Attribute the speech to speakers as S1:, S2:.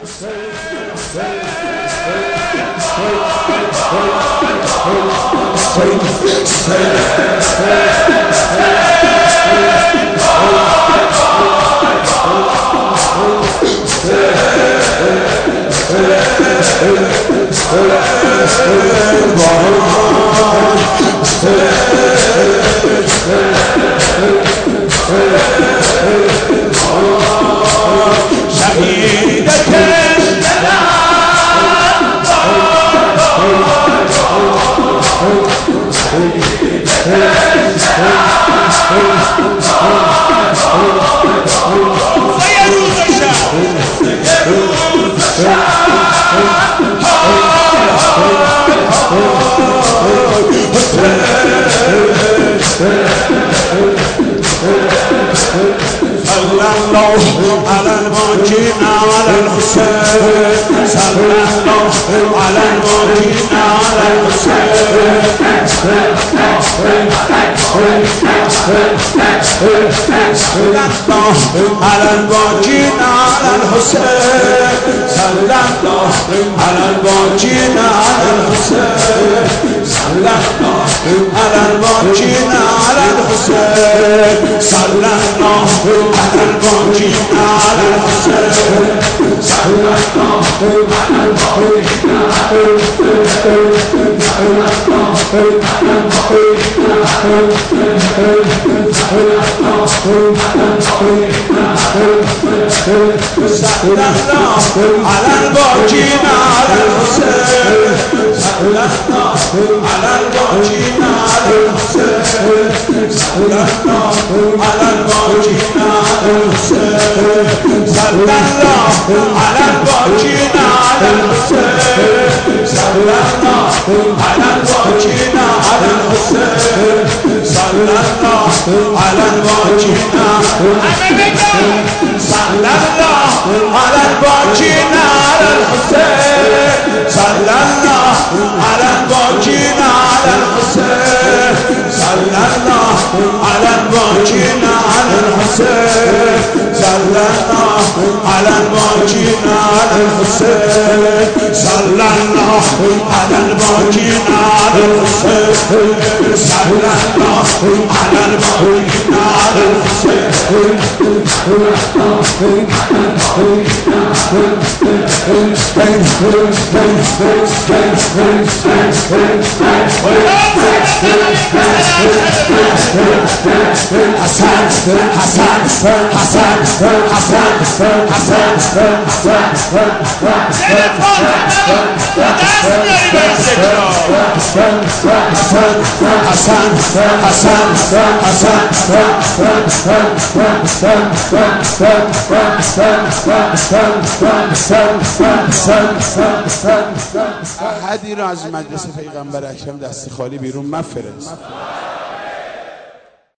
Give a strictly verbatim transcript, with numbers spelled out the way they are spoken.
S1: صلى الله على الموجين على الحسين صلى الله على الموجين على الحسين صلى الله على الموجين على الحسين صلى الله على الموجين على الحسين صلى الله على الموجين على الحسين صلى الله على الموجين على الحسين صلى الله على الموجين على الحسين صلى الله على الموجين على الحسين صلى الله على الموجين على الحسين صلى الله على الموجين على الحسين صلى الله على الموجين على الحسين صلى الله على الموجين على الحسين صلى الله على الموجين على الحسين صلى الله على الموجين على الحسين صلى الله على الموجين صلى الله على الموجين على الحسين صلى الله على الموجين على الحسين صلى الله على الموجين على الحسين صلى الله على الموجين على الحسين صلى الله على الموجين على الحسين صلى الله على الموجين على الحسين حسن حسن حسن حسن احدی را از مجلس پیغمبر اکرم دست خالی بیرون مفرست.